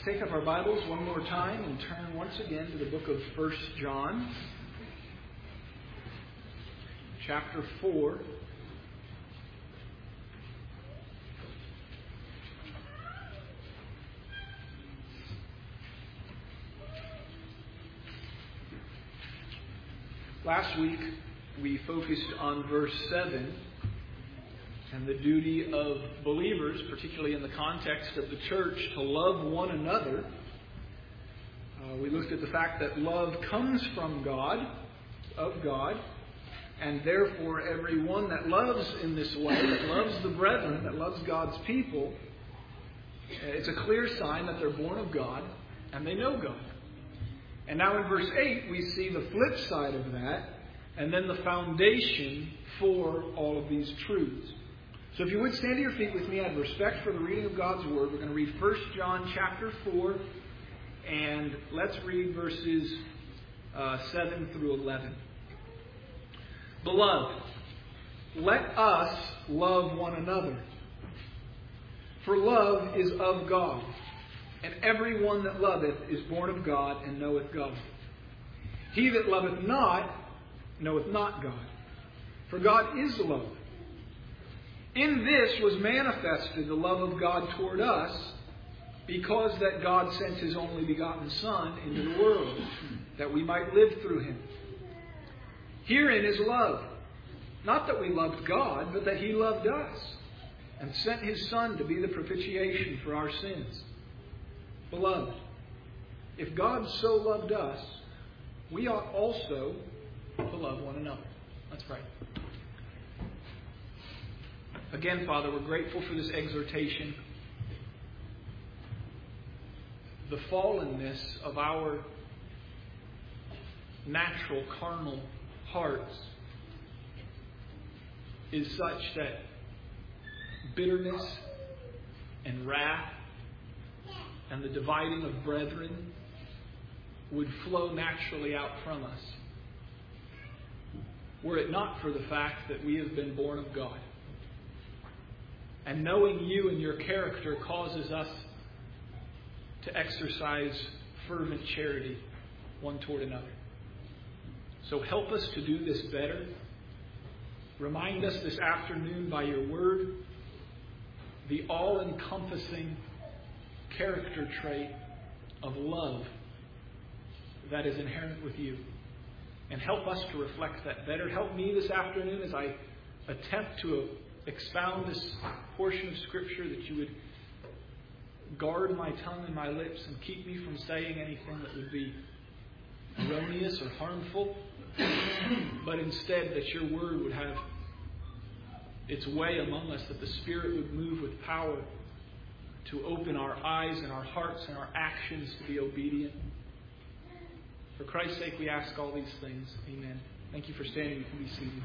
Take up our Bibles one more time and turn once again to the book of 1 John, chapter 4. Last week we focused on verse 7 and the duty of believers, particularly in the context of the church, to love one another. We looked at the fact that love comes from God, of God, and therefore everyone that loves in this way, that loves the brethren, that loves God's people, it's a clear sign that they're born of God and they know God. And now in verse 8 we see the flip side of that, and then the foundation for all of these truths. So if you would stand to your feet with me out of respect for the reading of God's Word, we're going to read 1 John chapter 4, and let's read verses 7 through 11. Beloved, let us love one another, for love is of God, and every one that loveth is born of God and knoweth God. He that loveth not knoweth not God, for God is love. In this was manifested the love of God toward us, because that God sent His only begotten Son into the world, that we might live through Him. Herein is love, not that we loved God, but that He loved us, and sent His Son to be the propitiation for our sins. Beloved, if God so loved us, we ought also to love one another. Let's pray. Again, Father, we're grateful for this exhortation. The fallenness of our natural, carnal hearts is such that bitterness and wrath and the dividing of brethren would flow naturally out from us, were it not for the fact that we have been born of God. And knowing You and Your character causes us to exercise fervent charity one toward another. So help us to do this better. Remind us this afternoon by Your Word the all-encompassing character trait of love that is inherent with You. And help us to reflect that better. Help me this afternoon as I attempt to expound this portion of Scripture, that You would guard my tongue and my lips and keep me from saying anything that would be erroneous or harmful, but instead that Your Word would have its way among us, that the Spirit would move with power to open our eyes and our hearts and our actions to be obedient. For Christ's sake we ask all these things. Amen. Thank you for standing. You can be seated.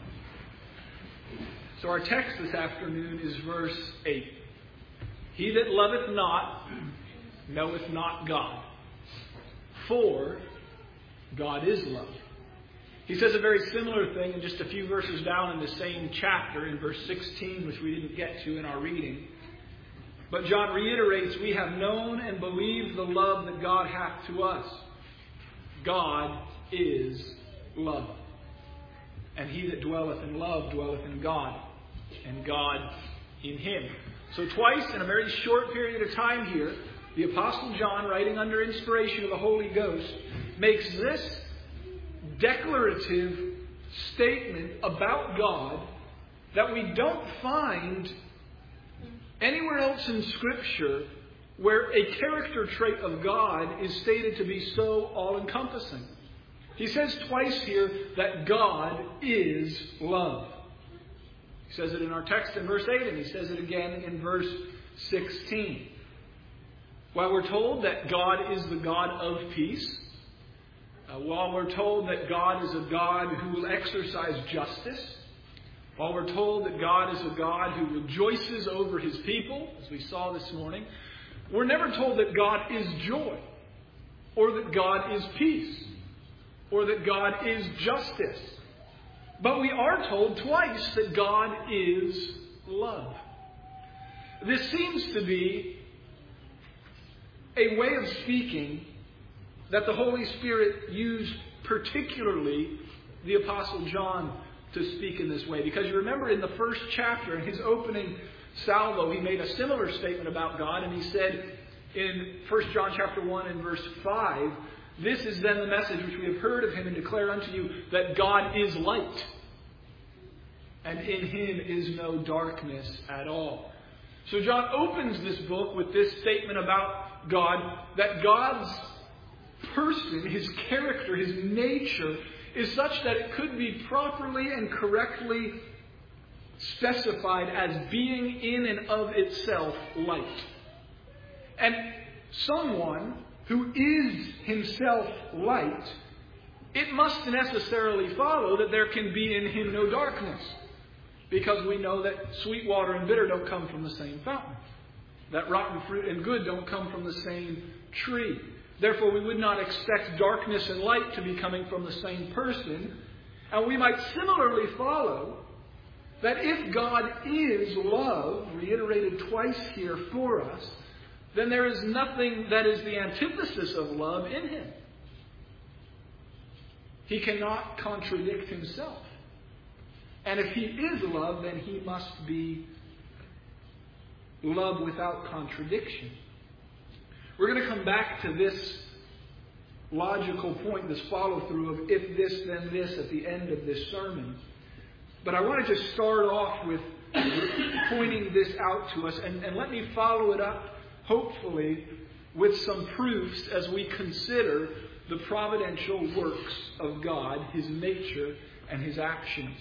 So our text this afternoon is verse 8. He that loveth not knoweth not God, for God is love. He says a very similar thing in just a few verses down in the same chapter, in verse 16, which we didn't get to in our reading. But John reiterates, we have known and believed the love that God hath to us. God is love. And he that dwelleth in love dwelleth in God, and God in him. So twice in a very short period of time here, the Apostle John, writing under inspiration of the Holy Ghost, makes this declarative statement about God that we don't find anywhere else in Scripture, where a character trait of God is stated to be so all-encompassing. He says twice here that God is love. He says it in our text in verse 8, and he says it again in verse 16. While we're told that God is the God of peace, while we're told that God is a God who will exercise justice, while we're told that God is a God who rejoices over His people, as we saw this morning, we're never told that God is joy, or that God is peace, or that God is justice. But we are told twice that God is love. This seems to be a way of speaking that the Holy Spirit used particularly the Apostle John to speak in this way. Because you remember in the first chapter, in his opening salvo, he made a similar statement about God, and he said in 1 John chapter 1 and verse 5, "This is then the message which we have heard of him and declare unto you, that God is light, and in him is no darkness at all." So John opens this book with this statement about God, that God's person, his character, his nature, is such that it could be properly and correctly specified as being in and of itself light. And someone who is himself light, it must necessarily follow that there can be in him no darkness. Because we know that sweet water and bitter don't come from the same fountain. That rotten fruit and good don't come from the same tree. Therefore, we would not expect darkness and light to be coming from the same person. And we might similarly follow that if God is love, reiterated twice here for us, then there is nothing that is the antithesis of love in him. He cannot contradict himself. And if he is love, then he must be love without contradiction. We're going to come back to this logical point, this follow-through of if this, then this at the end of this sermon. But I want to just start off with pointing this out to us, and let me follow it up, hopefully, with some proofs as we consider the providential works of God, his nature, and his actions.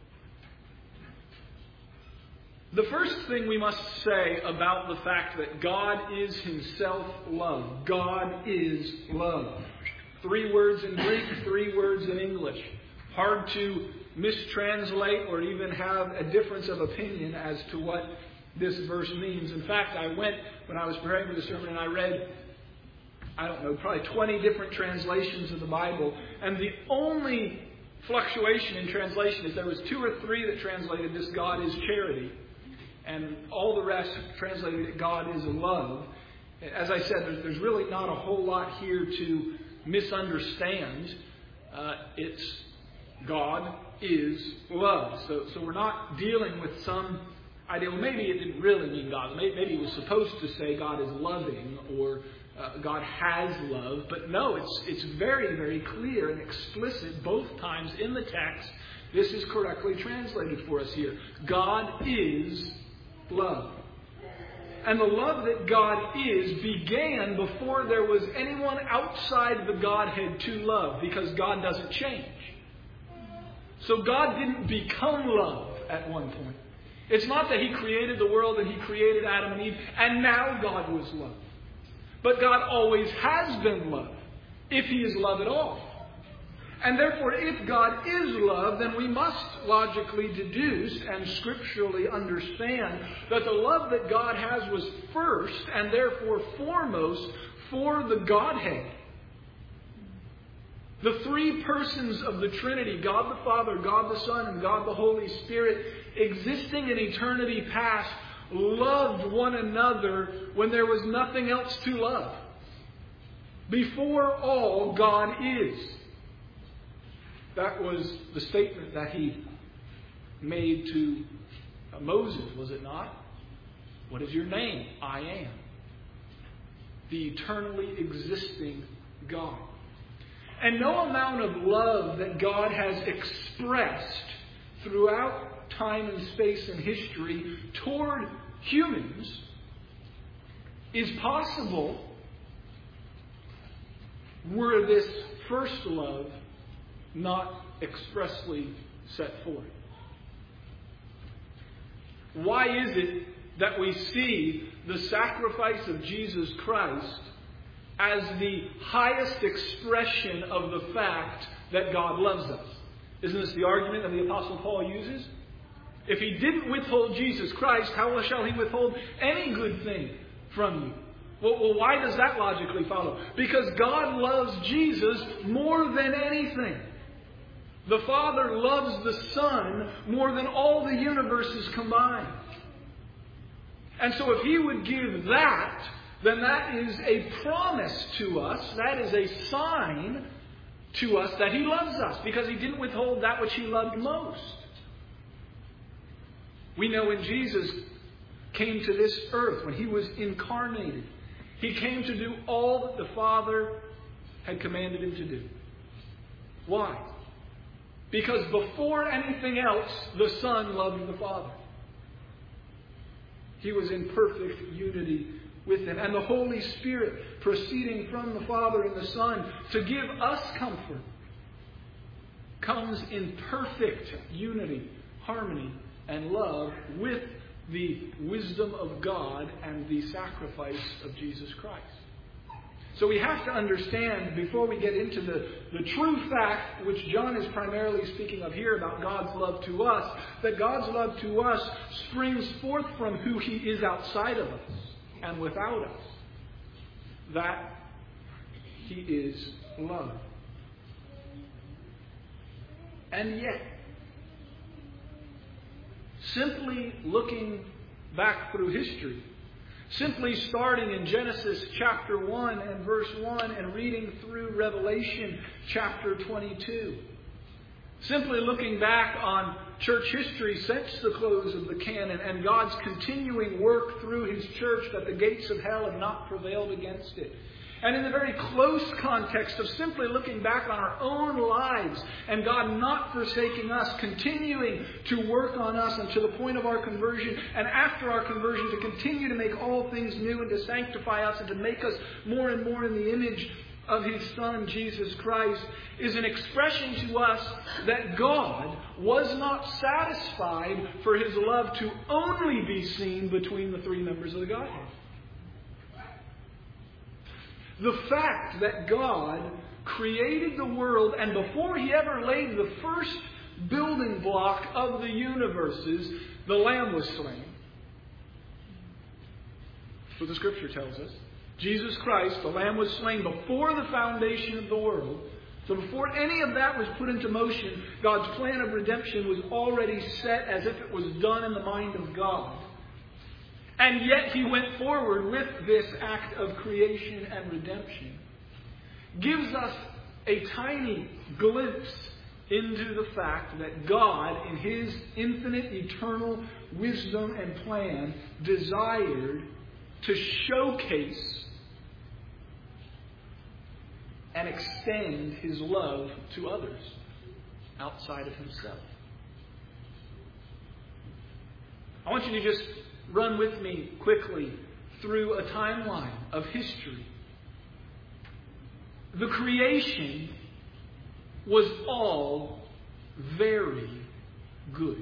The first thing we must say about the fact that God is himself love. God is love. 3 words in Greek, 3 words in English. Hard to mistranslate or even have a difference of opinion as to what this verse means. In fact, I went, when I was preparing for the sermon, and I read, probably 20 different translations of the Bible. And the only fluctuation in translation is there was 2 or 3 that translated this God is charity. And all the rest translated it God is love. As I said, there's really not a whole lot here to misunderstand. It's God is love. So we're not dealing with some idea. Well, maybe it didn't really mean God. Maybe it was supposed to say God is loving or God has love. But no, it's very, very clear and explicit both times in the text. This is correctly translated for us here. God is love. And the love that God is began before there was anyone outside the Godhead to love, because God doesn't change. So God didn't become love at one point. It's not that he created the world and he created Adam and Eve and now God was love. But God always has been love, if he is love at all. And therefore, if God is love, then we must logically deduce and scripturally understand that the love that God has was first and therefore foremost for the Godhead. The 3 persons of the Trinity, God the Father, God the Son, and God the Holy Spirit, existing in eternity past, loved one another when there was nothing else to love. Before all, God is. That was the statement that he made to Moses, was it not? What is your name? I am. The eternally existing God. And no amount of love that God has expressed throughout time and space and history toward humans is possible were this first love not expressly set forth. Why is it that we see the sacrifice of Jesus Christ as the highest expression of the fact that God loves us? Isn't this the argument that the Apostle Paul uses? If he didn't withhold Jesus Christ, how shall he withhold any good thing from you? Well, why does that logically follow? Because God loves Jesus more than anything. The Father loves the Son more than all the universes combined. And so if he would give that then that is a promise to us, that is a sign to us that He loves us, because He didn't withhold that which He loved most. We know when Jesus came to this earth, when He was incarnated, He came to do all that the Father had commanded Him to do. Why? Because before anything else, the Son loved the Father. He was in perfect unity with Him. And the Holy Spirit, proceeding from the Father and the Son to give us comfort, comes in perfect unity, harmony, and love with the wisdom of God and the sacrifice of Jesus Christ. So we have to understand, before we get into the true fact, which John is primarily speaking of here about God's love to us, that God's love to us springs forth from who He is outside of us and without us. That He is love. And yet, simply looking back through history, simply starting in Genesis chapter 1 and verse 1 and reading through Revelation chapter 22. Simply looking back on church history since the close of the canon and God's continuing work through His church, that the gates of hell have not prevailed against it. And in the very close context of simply looking back on our own lives and God not forsaking us, continuing to work on us until the point of our conversion, and after our conversion to continue to make all things new and to sanctify us and to make us more and more in the image of His Son, Jesus Christ, is an expression to us that God was not satisfied for His love to only be seen between the three members of the Godhead. The fact that God created the world, and before He ever laid the first building block of the universes, the Lamb was slain. That's what the Scripture tells us. Jesus Christ, the Lamb, was slain before the foundation of the world. So before any of that was put into motion, God's plan of redemption was already set as if it was done in the mind of God. And yet He went forward with this act of creation and redemption. Gives us a tiny glimpse into the fact that God, in His infinite, eternal wisdom and plan, desired to showcase and extend His love to others outside of Himself. I want you to just run with me quickly through a timeline of history. The creation was all very good.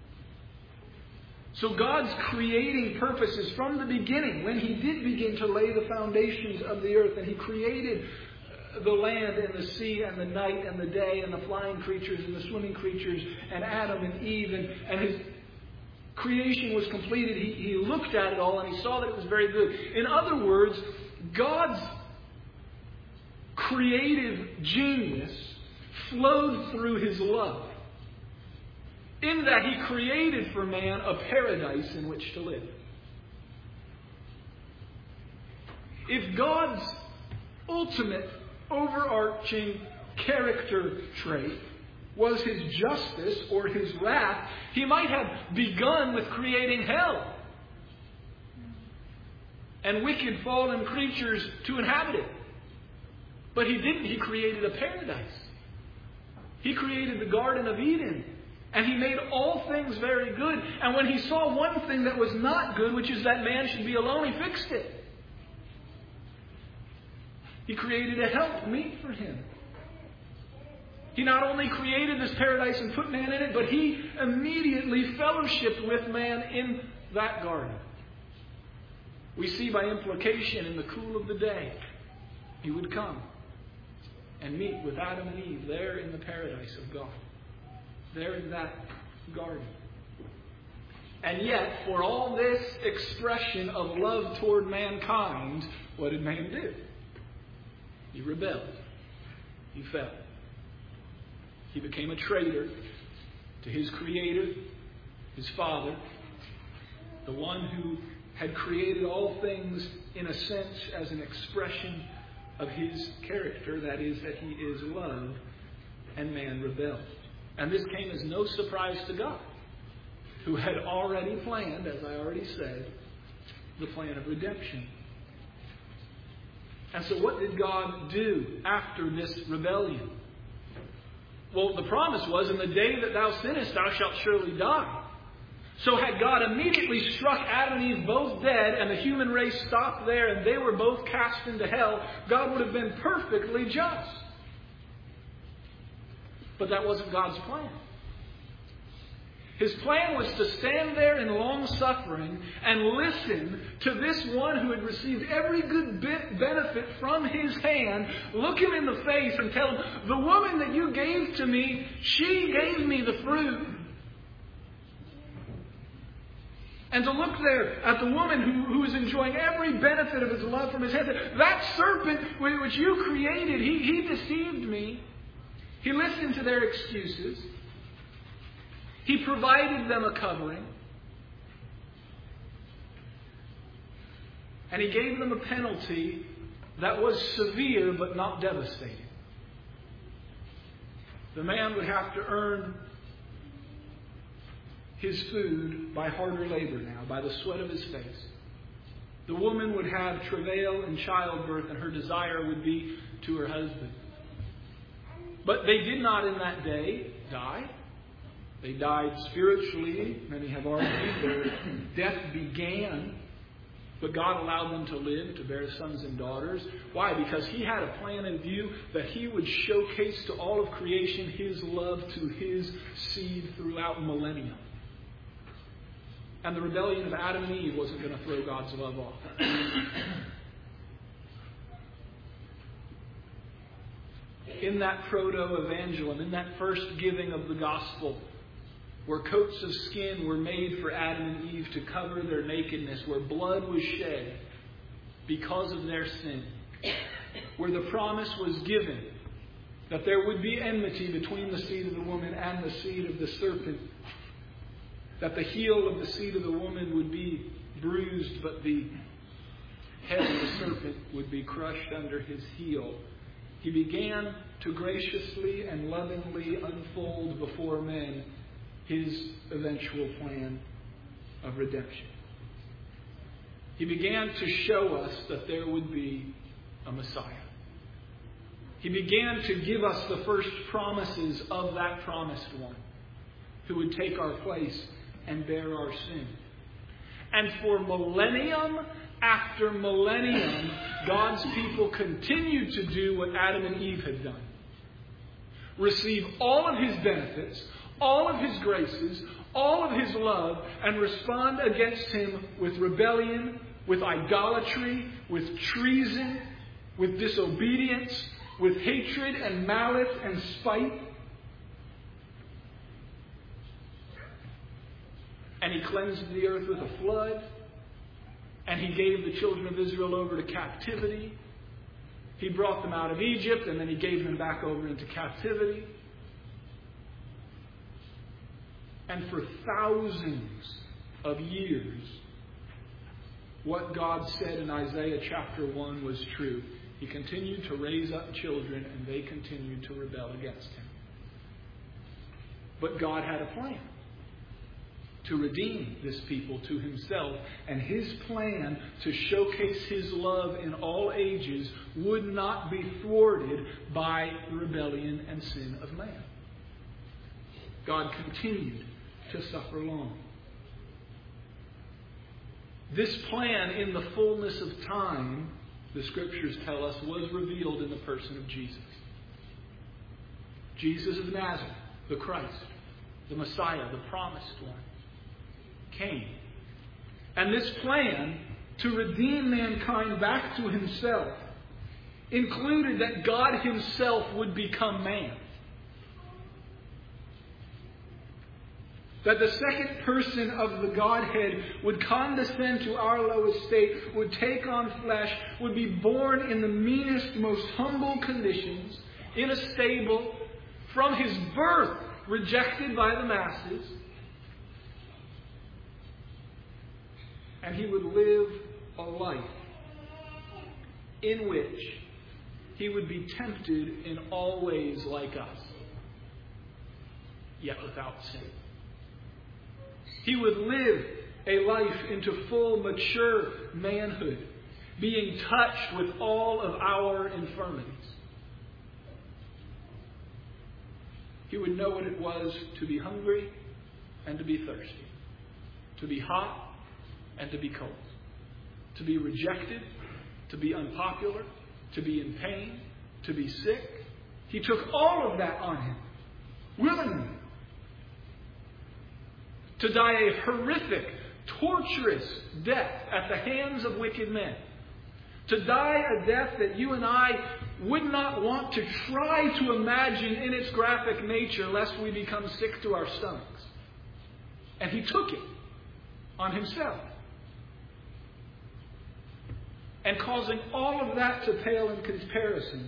So God's creating purposes from the beginning, when He did begin to lay the foundations of the earth, and He created the land and the sea and the night and the day and the flying creatures and the swimming creatures and Adam and Eve, and His creation was completed. He looked at it all and He saw that it was very good. In other words, God's creative genius flowed through His love, in that He created for man a paradise in which to live. If God's ultimate, overarching character trait was His justice or His wrath, He might have begun with creating hell and wicked fallen creatures to inhabit it. But He didn't. He created a paradise. He created the Garden of Eden. And He made all things very good. And when He saw one thing that was not good, which is that man should be alone, He fixed it. He created a helpmeet for him. He not only created this paradise and put man in it, but He immediately fellowshiped with man in that garden. We see by implication, in the cool of the day, He would come and meet with Adam and Eve there in the paradise of God, there in that garden. And yet, for all this expression of love toward mankind, what did man do? He rebelled. He fell. He became a traitor to his Creator, His Father, the one who had created all things, in a sense, as an expression of His character, that is, that He is love, and man rebelled. And this came as no surprise to God, who had already planned, as I already said, the plan of redemption. And so what did God do after this rebellion? Well, the promise was, in the day that thou sinnest, thou shalt surely die. So had God immediately struck Adam and Eve both dead, and the human race stopped there, and they were both cast into hell, God would have been perfectly just. But that wasn't God's plan. His plan was to stand there in long suffering and listen to this one who had received every good benefit from His hand, look him in the face and tell him, the woman that you gave to me, she gave me the fruit. And to look there at the woman who is enjoying every benefit of His love from His hand. That serpent which you created, he deceived me. He listened to their excuses. He provided them a covering. And He gave them a penalty that was severe but not devastating. The man would have to earn his food by harder labor now, by the sweat of his face. The woman would have travail and childbirth, and her desire would be to her husband. But they did not in that day die. They died spiritually. Many have argued their death began, but God allowed them to live, to bear sons and daughters. Why? Because He had a plan in view that He would showcase to all of creation His love to His seed throughout millennium. And the rebellion of Adam and Eve wasn't going to throw God's love off. In that proto-evangelium, in that first giving of the gospel, where coats of skin were made for Adam and Eve to cover their nakedness, where blood was shed because of their sin, where the promise was given that there would be enmity between the seed of the woman and the seed of the serpent, that the heel of the seed of the woman would be bruised, but the head of the serpent would be crushed under his heel. He began to graciously and lovingly unfold before men His eventual plan of redemption. He began to show us that there would be a Messiah. He began to give us the first promises of that promised one, who would take our place and bear our sin. And for millennium after millennium, God's people continued to do what Adam and Eve had done. Receive all of His benefits, all of His graces, all of His love, and respond against Him with rebellion, with idolatry, with treason, with disobedience, with hatred and malice and spite. And He cleansed the earth with a flood. And He gave the children of Israel over to captivity. He brought them out of Egypt, and then He gave them back over into captivity. And for thousands of years, what God said in Isaiah chapter 1 was true. He continued to raise up children, and they continued to rebel against Him. But God had a plan to redeem this people to Himself, and His plan to showcase His love in all ages would not be thwarted by the rebellion and sin of man. God continued to suffer long. This plan, in the fullness of time, the Scriptures tell us, was revealed in the person of Jesus. Jesus of Nazareth, the Christ, the Messiah, the promised one, came. And this plan to redeem mankind back to Himself included that God Himself would become man. That the second person of the Godhead would condescend to our low estate, would take on flesh, would be born in the meanest, most humble conditions, in a stable, from His birth rejected by the masses, And he would live a life in which he would be tempted in all ways like us, yet without sin. He would live a life into full, mature manhood, being touched with all of our infirmities. He would know what it was to be hungry and to be thirsty, to be hot and to be cold, to be rejected, to be unpopular, to be in pain, to be sick. He took all of that on him, willingly, to die a horrific, torturous death at the hands of wicked men. To die a death that you and I would not want to try to imagine in its graphic nature, lest we become sick to our stomachs. And he took it on himself. And causing all of that to pale in comparison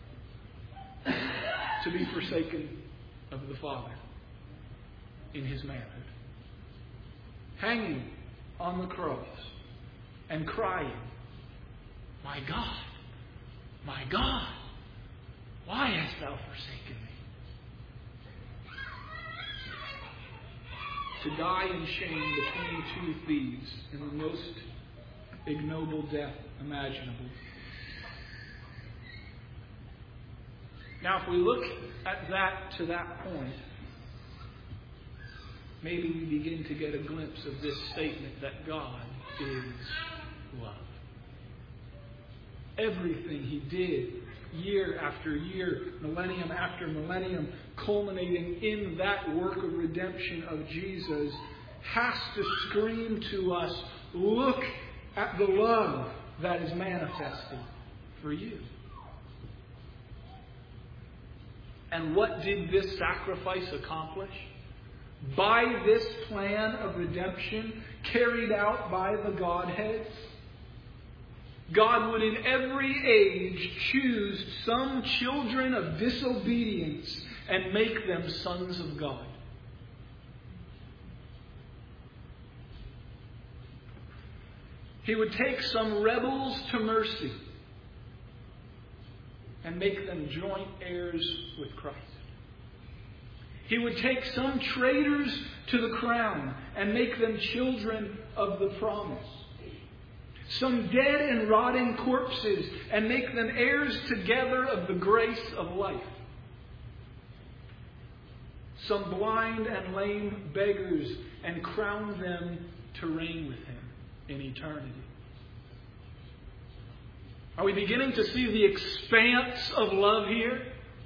to be forsaken of the Father in his manhood. Hanging on the cross and crying, my God, why hast thou forsaken me? To die in shame between two thieves in the most ignoble death imaginable. Now, if we look at that to that point, maybe we begin to get a glimpse of this statement that God is love. Everything he did, year after year, millennium after millennium, culminating in that work of redemption of Jesus, has to scream to us, look at the love that is manifested for you. And what did this sacrifice accomplish? By this plan of redemption carried out by the Godhead, God would in every age choose some children of disobedience and make them sons of God. He would take some rebels to mercy and make them joint heirs with Christ. He would take some traitors to the crown and make them children of the promise. Some dead and rotting corpses and make them heirs together of the grace of life. Some blind and lame beggars and crown them to reign with him in eternity. Are we beginning to see the expanse of love here?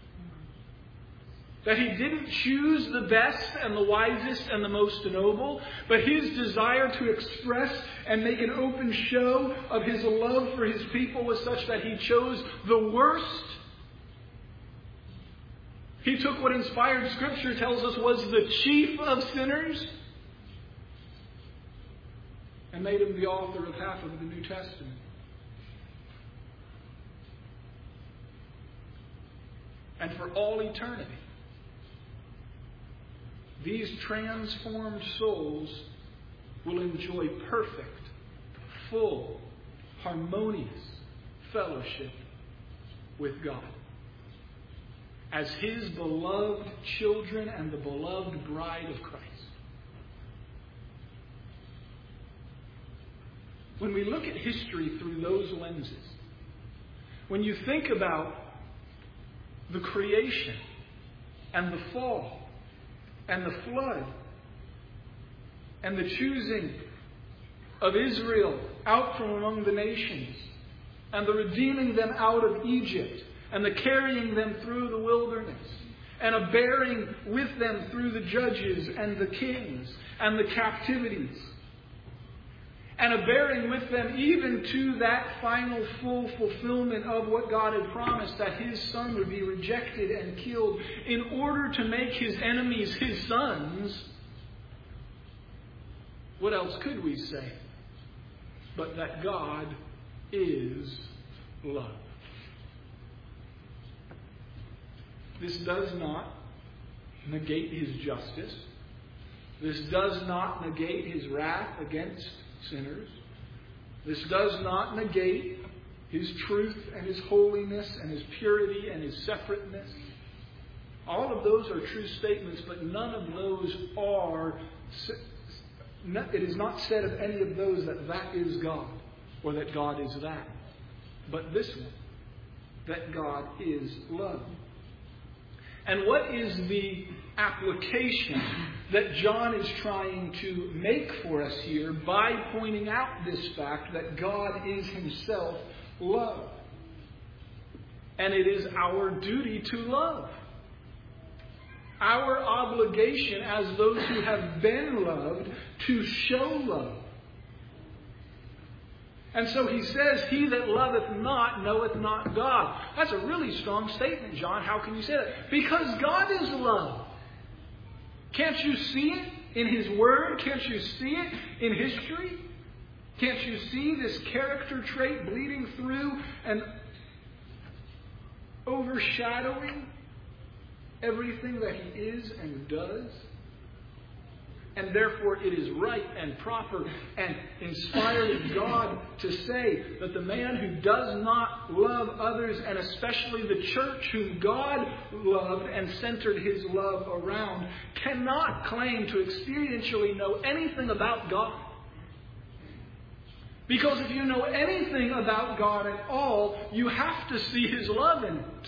That he didn't choose the best and the wisest and the most noble, but his desire to express and make an open show of his love for his people was such that he chose the worst. He took what inspired Scripture tells us was the chief of sinners and made him the author of half of the New Testament. And for all eternity, these transformed souls will enjoy perfect, full, harmonious fellowship with God as his beloved children and the beloved bride of Christ. When we look at history through those lenses, when you think about the creation and the fall and the flood and the choosing of Israel out from among the nations and the redeeming them out of Egypt and the carrying them through the wilderness and a bearing with them through the judges and the kings and the captivities and a bearing with them even to that final full fulfillment of what God had promised, that his Son would be rejected and killed in order to make his enemies his sons. What else could we say but that God is love? This does not negate his justice. This does not negate His wrath against sinners. This does not negate His truth and His holiness and His purity and His separateness. All of those are true statements, but none of those are... It is not said of any of those that that is God, or that God is that. But this one, that God is love. And what is the application that John is trying to make for us here by pointing out this fact that God is Himself love? And it is our duty to love. Our obligation as those who have been loved to show love. And so he says, he that loveth not knoweth not God. That's a really strong statement, John. How can you say that? Because God is love. Can't you see it in His Word? Can't you see it in history? Can't you see this character trait bleeding through and overshadowing everything that He is and does? And therefore it is right and proper and inspired of God to say that the man who does not love others, and especially the church whom God loved and centered His love around, cannot claim to experientially know anything about God. Because if you know anything about God at all, you have to see His love in it.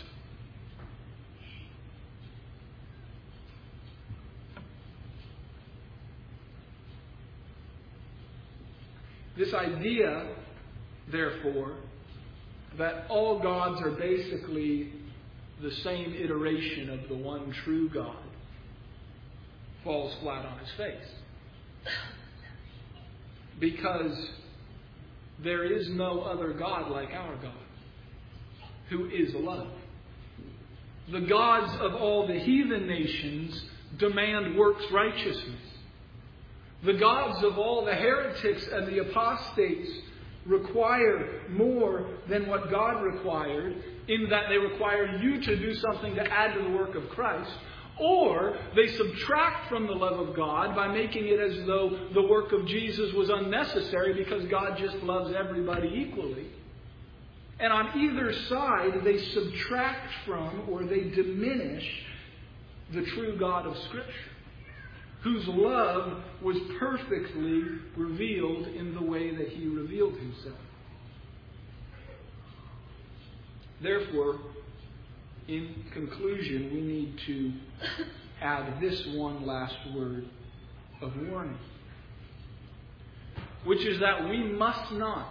This idea, therefore, that all gods are basically the same iteration of the one true God falls flat on its face. Because there is no other God like our God, who is love. The gods of all the heathen nations demand works righteousness. The gods of all the heretics and the apostates require more than what God required, in that they require you to do something to add to the work of Christ, or they subtract from the love of God by making it as though the work of Jesus was unnecessary because God just loves everybody equally. And on either side, they subtract from or they diminish the true God of Scripture, whose love was perfectly revealed in the way that He revealed Himself. Therefore, in conclusion, we need to add this one last word of warning, which is that we must not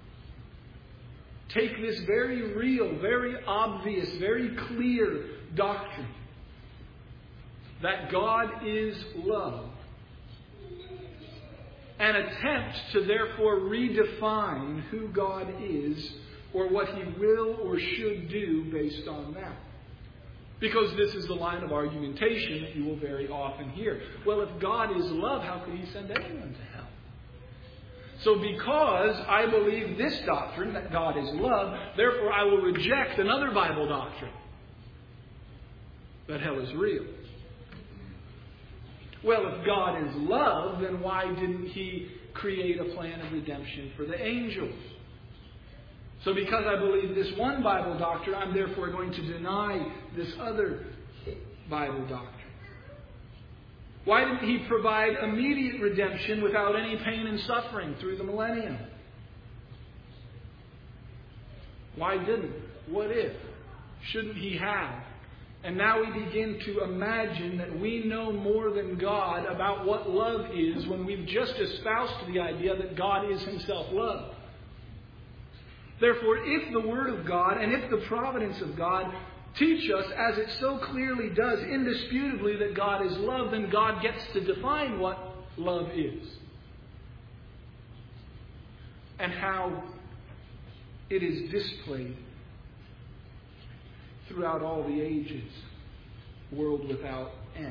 take this very real, very obvious, very clear doctrine that God is love and attempt to therefore redefine who God is or what He will or should do based on that. Because this is the line of argumentation that you will very often hear. Well, if God is love, how could He send anyone to hell? So because I believe this doctrine, that God is love, therefore I will reject another Bible doctrine, that hell is real. Well, if God is love, then why didn't He create a plan of redemption for the angels? So because I believe this one Bible doctrine, I'm therefore going to deny this other Bible doctrine. Why didn't He provide immediate redemption without any pain and suffering through the millennium? Why didn't? What if? Shouldn't He have? And now we begin to imagine that we know more than God about what love is when we've just espoused the idea that God is Himself love. Therefore, if the Word of God and if the providence of God teach us, as it so clearly does, indisputably, that God is love, then God gets to define what love is and how it is displayed throughout all the ages, world without end.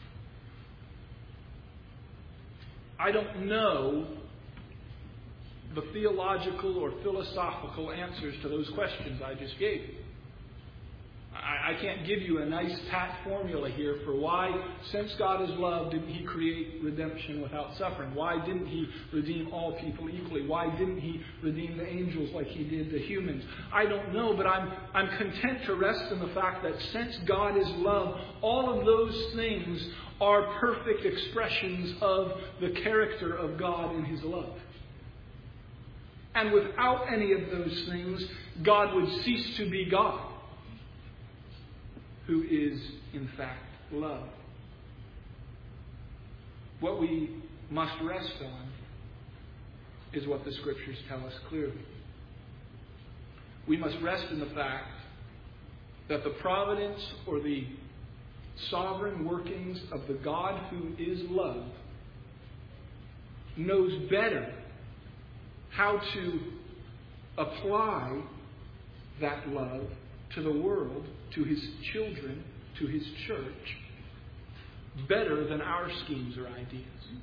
I don't know the theological or philosophical answers to those questions I just gave you. I can't give you a nice pat formula here for why, since God is love, didn't He create redemption without suffering? Why didn't He redeem all people equally? Why didn't He redeem the angels like He did the humans? I don't know, but I'm content to rest in the fact that since God is love, all of those things are perfect expressions of the character of God in His love. And without any of those things, God would cease to be God, who is, in fact, love. What we must rest on is what the Scriptures tell us clearly. We must rest in the fact that the providence or the sovereign workings of the God who is love knows better how to apply that love to the world, to His children, to His church, better than our schemes or ideas.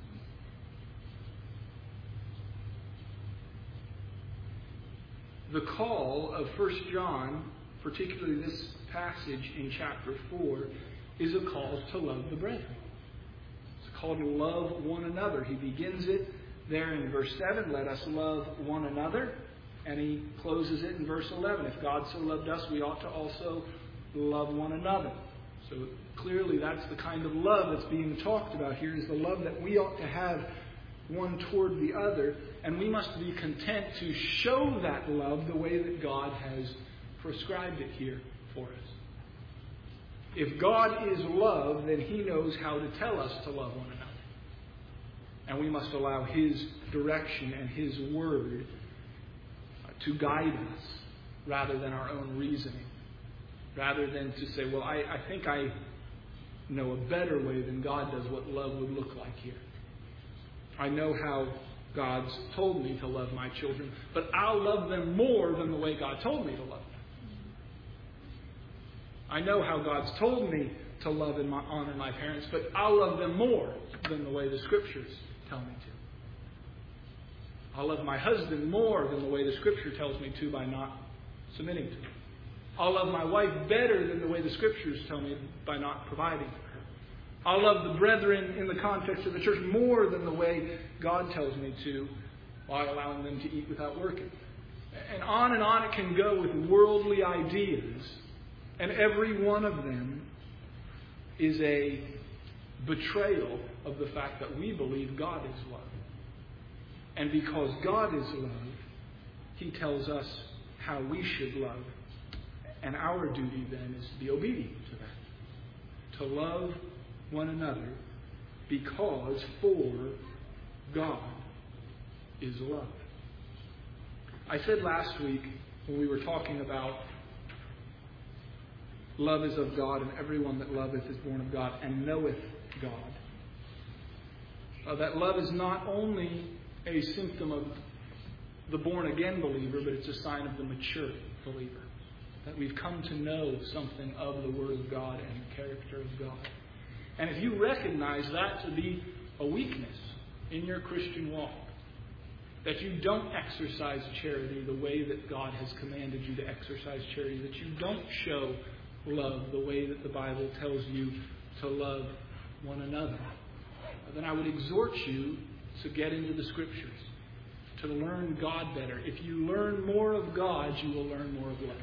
The call of 1 John, particularly this passage in chapter 4, is a call to love the brethren. It's a call to love one another. He begins it there in verse 7, let us love one another. And he closes it in verse 11. If God so loved us, we ought to also love one another. So clearly that's the kind of love that's being talked about here, is the love that we ought to have one toward the other. And we must be content to show that love the way that God has prescribed it here for us. If God is love, then He knows how to tell us to love one another. And we must allow His direction and His word to guide us rather than our own reasoning. Rather than to say, well, I think I know a better way than God does what love would look like here. I know how God's told me to love my children, but I'll love them more than the way God told me to love them. I know how God's told me to love and honor my parents, but I'll love them more than the way the Scriptures tell me to. I'll love my husband more than the way the Scripture tells me to by not submitting to him. I'll love my wife better than the way the Scriptures tell me by not providing for her. I'll love the brethren in the context of the church more than the way God tells me to by allowing them to eat without working. And on it can go with worldly ideas. And every one of them is a betrayal of the fact that we believe God is love. And because God is love, He tells us how we should love. And our duty then is to be obedient to that. To love one another because for God is love. I said last week when we were talking about love is of God, and everyone that loveth is born of God and knoweth God. That love is not only a symptom of the born-again believer, but it's a sign of the mature believer. That we've come to know something of the Word of God and the character of God. And if you recognize that to be a weakness in your Christian walk, that you don't exercise charity the way that God has commanded you to exercise charity, that you don't show love the way that the Bible tells you to love one another, then I would exhort you to get into the Scriptures, to learn God better. If you learn more of God, you will learn more of love.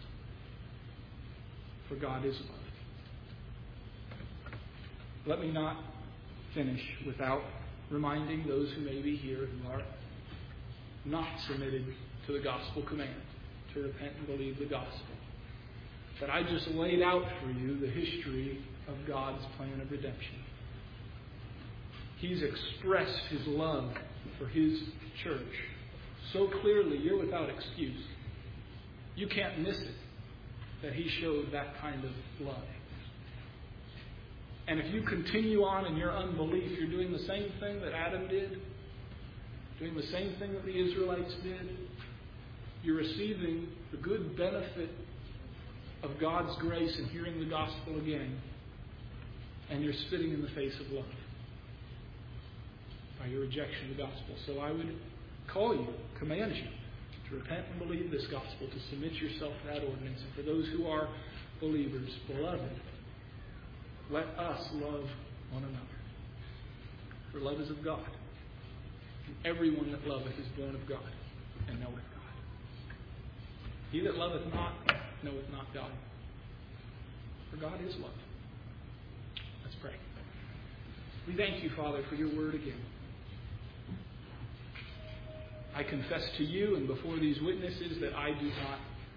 For God is love. Let me not finish without reminding those who may be here who are not submitted to the gospel command to repent and believe the gospel, that I just laid out for you the history of God's plan of redemption. He's expressed His love for His church so clearly, you're without excuse. You can't miss it, that He showed that kind of love. And if you continue on in your unbelief, you're doing the same thing that Adam did, doing the same thing that the Israelites did. You're receiving the good benefit of God's grace and hearing the gospel again, and you're spitting in the face of love by your rejection of the gospel. So I would call you, command you to repent and believe this gospel, to submit yourself to that ordinance. And for those who are believers, beloved, let us love one another. For love is of God. And everyone that loveth is born of God and knoweth God. He that loveth not knoweth not God. For God is love. Let's pray. We thank you, Father, for your word again. I confess to you and before these witnesses that I do not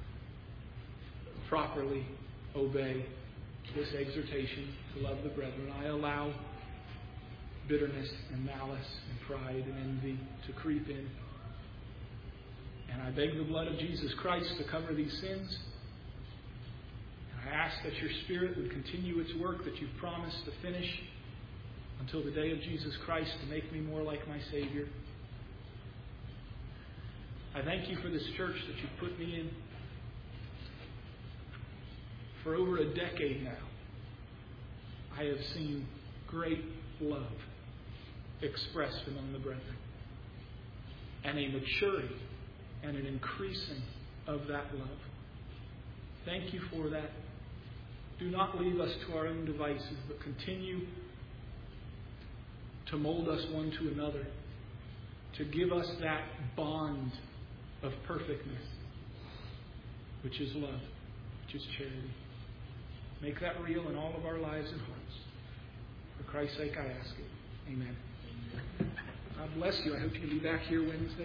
properly obey this exhortation to love the brethren. I allow bitterness and malice and pride and envy to creep in. And I beg the blood of Jesus Christ to cover these sins. And I ask that your Spirit would continue its work that you've promised to finish until the day of Jesus Christ to make me more like my Savior. I thank you for this church that you've put me in. For over a decade now, I have seen great love expressed among the brethren, and a maturing and an increasing of that love. Thank you for that. Do not leave us to our own devices, but continue to mold us one to another, to give us that bond of perfectness, which is love, which is charity. Make that real in all of our lives and hearts. For Christ's sake, I ask it. Amen. God bless you. I hope you can be back here Wednesday.